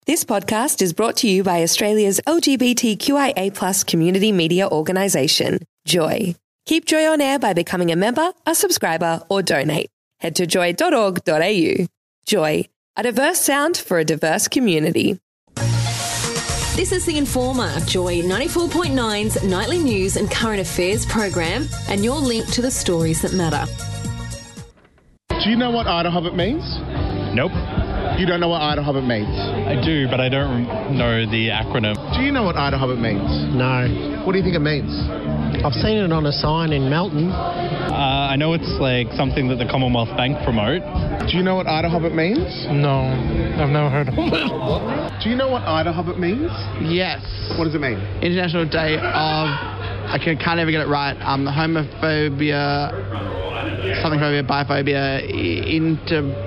This podcast is brought to you by Australia's LGBTQIA+ community media organisation, Joy. Keep Joy on air by becoming a member, a subscriber, or donate. Head to joy.org.au. Joy, a diverse sound for a diverse community. This is The Informer, Joy 94.9's nightly news and current affairs program, and your link to the stories that matter. Do you know what Ida Hobbit means? Nope. You don't know what Ida Hobbit means? I do, but I don't know the acronym. Do you know what Ida Hobbit means? No. What do you think it means? I've seen it on a sign in Melton. I know it's like something that the Commonwealth Bank promote. Do you know what Ida Hobbit means? No, I've never heard of it. Do you know what Ida Hobbit means? Yes. What does it mean? International Day of... I can't ever get it right. Homophobia... Something phobia, biphobia,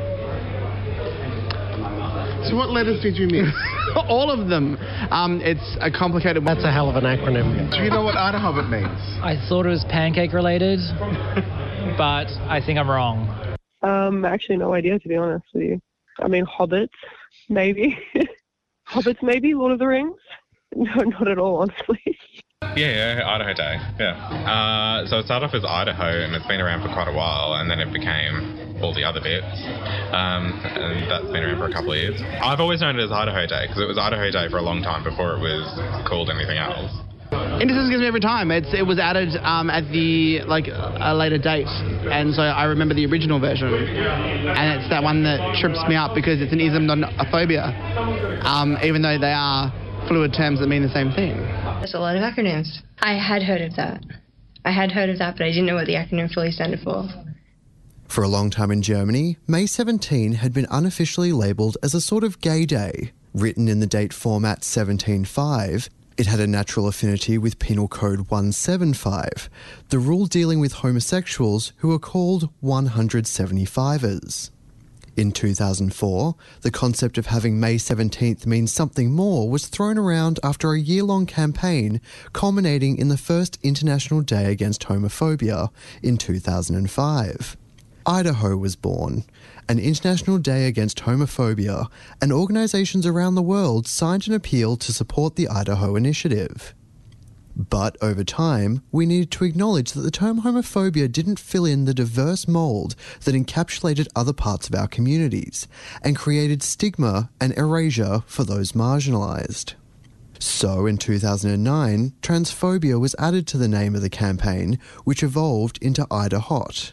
So what letters did you miss? all of them. It's a complicated... That's a hell of an acronym. Do you know what Ida Hobbit means? I thought it was pancake related, but I think I'm wrong. Actually no idea, to be honest with you. I mean, hobbits, maybe. Hobbits, maybe, Lord of the Rings? No, not at all, honestly. Yeah, Idaho Day, yeah. So it started off as Idaho, and it's been around for quite a while, and then it became all the other bits, and that's been around for a couple of years. I've always known it as Idaho Day, because it was Idaho Day for a long time before it was called anything else. Indecision gives me every time. It was added at a later date, and so I remember the original version, and it's that one that trips me up because it's an ism, not a phobia, even though they are fluid terms that mean the same thing. There's a lot of acronyms. I had heard of that, but I didn't know what the acronym fully stood for. For a long time in Germany, May 17 had been unofficially labelled as a sort of gay day. Written in the date format 17.5, it had a natural affinity with Penal Code 175, the rule dealing with homosexuals who are called 175ers. In 2004, the concept of having May 17th mean something more was thrown around after a year-long campaign culminating in the first International Day Against Homophobia in 2005. Idaho was born, an International Day Against Homophobia, and organisations around the world signed an appeal to support the Idaho Initiative. But over time, we needed to acknowledge that the term homophobia didn't fill in the diverse mould that encapsulated other parts of our communities and created stigma and erasure for those marginalised. So in 2009, transphobia was added to the name of the campaign, which evolved into Ida Hot.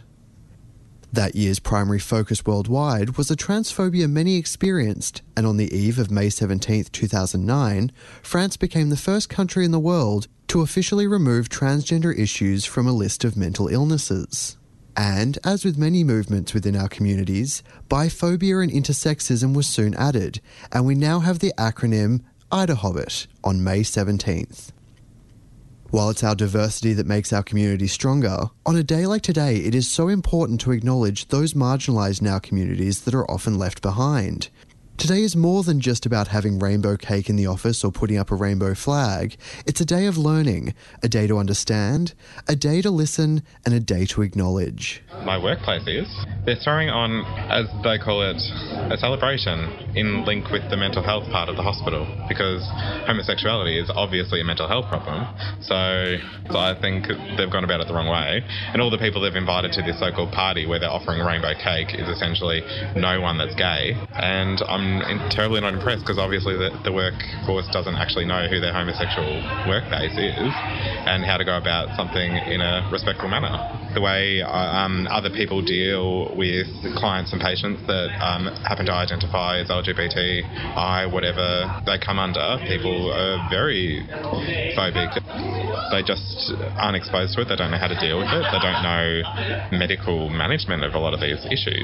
That year's primary focus worldwide was the transphobia many experienced, and on the eve of May 17, 2009, France became the first country in the world to officially remove transgender issues from a list of mental illnesses. And, as with many movements within our communities, biphobia and intersexism was soon added, and we now have the acronym Ida Hobbit on May 17th. While it's our diversity that makes our community stronger, on a day like today it is so important to acknowledge those marginalised in our communities that are often left behind. Today is more than just about having rainbow cake in the office or putting up a rainbow flag. It's a day of learning, a day to understand, a day to listen, and a day to acknowledge. My workplace is. They're throwing on, as they call it, a celebration in link with the mental health part of the hospital, because homosexuality is obviously a mental health problem. So I think they've gone about it the wrong way. And all the people they've invited to this so-called party where they're offering rainbow cake is essentially no one that's gay. And I'm terribly not impressed because obviously the workforce doesn't actually know who their homosexual workplace is and how to go about something in a respectful manner. The way other people deal with clients and patients that happen to identify as LGBTI, whatever they come under, people are very phobic. They just aren't exposed to it. They don't know how to deal with it. They don't know medical management of a lot of these issues.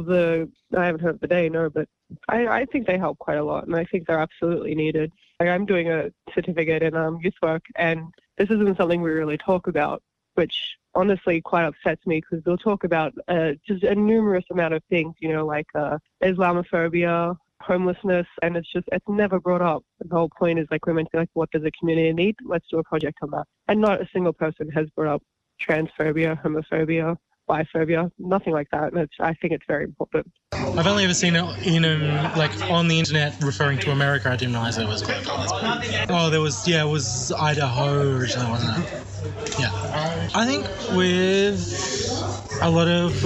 I haven't heard of the day, no, but I think they help quite a lot, and I think they're absolutely needed. I'm doing a certificate in youth work, and this isn't something we really talk about, which honestly quite upsets me because they'll talk about just a numerous amount of things, like Islamophobia, homelessness, and it's never brought up. The whole point is we're meant to be what does the community need? Let's do a project on that. And not a single person has brought up transphobia, homophobia, biphobia, nothing like that. And I think it's very important. I've only ever seen it in on the internet referring to America. I didn't realise it was global. Oh, it was Idaho originally, wasn't it? Yeah. I think with a lot of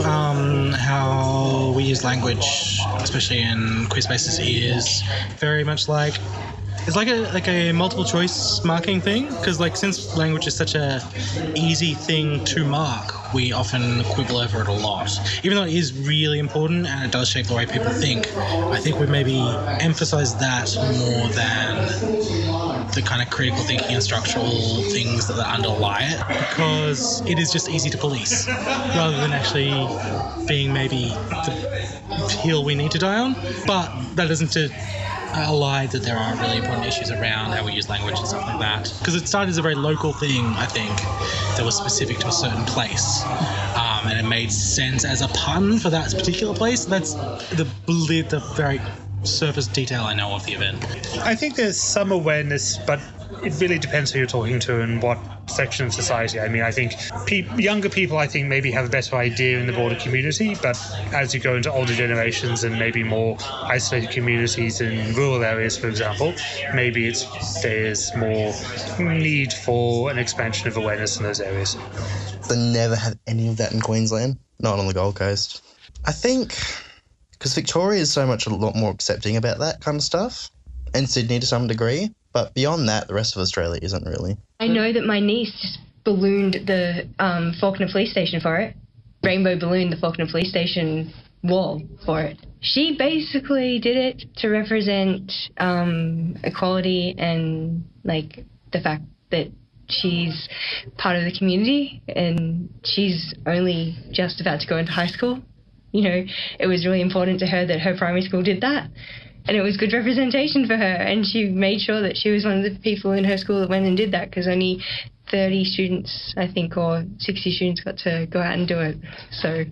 how we use language, especially in queer spaces, is very much like it's like a multiple choice marking thing, because since language is such a easy thing to mark, we often quibble over it a lot. Even though it is really important and it does shape the way people think, I think we maybe emphasise that more than the kind of critical thinking and structural things that underlie it, because it is just easy to police rather than actually being maybe the hill we need to die on. But that isn't a lie that there are really important issues around how we use language and stuff like that. Because it started as a very local thing, I think, that was specific to a certain place. And it made sense as a pun for that particular place. That's the very surface detail I know of the event. I think there's some awareness, but it really depends who you're talking to and what section of society. I mean, I think younger people, I think, maybe have a better idea in the broader community, but as you go into older generations and maybe more isolated communities in rural areas, for example, maybe there's more need for an expansion of awareness in those areas. They never had any of that in Queensland, not on the Gold Coast. I think because Victoria is a lot more accepting about that kind of stuff, and Sydney to some degree. But beyond that, the rest of Australia isn't really. I know that my niece just ballooned the Fawkner Police Station for it. Rainbow ballooned the Fawkner Police Station wall for it. She basically did it to represent equality and, the fact that she's part of the community and she's only just about to go into high school. It was really important to her that her primary school did that. And it was good representation for her, and she made sure that she was one of the people in her school that went and did that, because only 30 students, I think, or 60 students got to go out and do it. So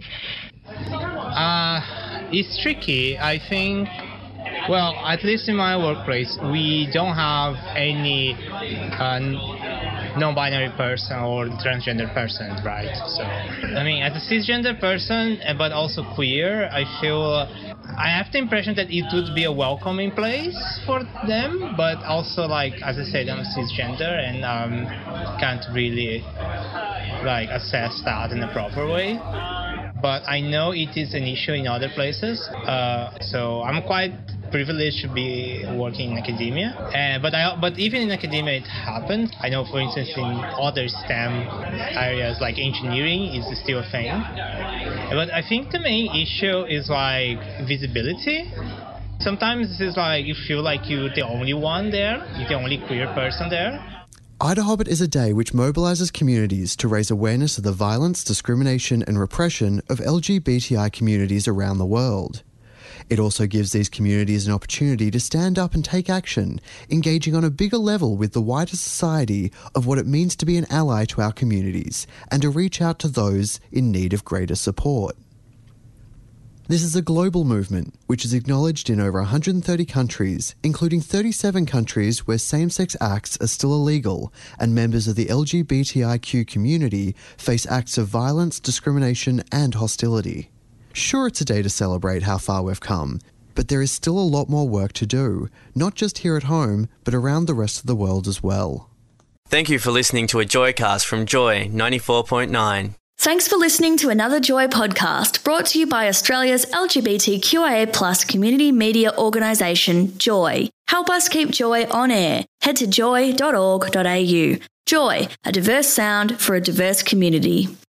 it's tricky. I think, well, at least in my workplace, we don't have any non-binary person or transgender person, right? So, I mean, as a cisgender person, but also queer, I have the impression that it would be a welcoming place for them, but also, as I said, I'm a cisgender and can't really, assess that in a proper way. But I know it is an issue in other places, so I'm quite privileged to be working in academia. But even in academia, it happens. I know, for instance, in other STEM areas like engineering is still a thing. But I think the main issue is visibility. Sometimes it's you feel like you're the only one there, you're the only queer person there. Ida Hobbit is a day which mobilises communities to raise awareness of the violence, discrimination and repression of LGBTI communities around the world. It also gives these communities an opportunity to stand up and take action, engaging on a bigger level with the wider society of what it means to be an ally to our communities and to reach out to those in need of greater support. This is a global movement which is acknowledged in over 130 countries, including 37 countries where same-sex acts are still illegal and members of the LGBTIQ community face acts of violence, discrimination and hostility. Sure, it's a day to celebrate how far we've come, but there is still a lot more work to do, not just here at home, but around the rest of the world as well. Thank you for listening to a Joycast from Joy 94.9. Thanks for listening to another Joy podcast brought to you by Australia's LGBTQIA+ community media organisation, Joy. Help us keep Joy on air. Head to joy.org.au. Joy, a diverse sound for a diverse community.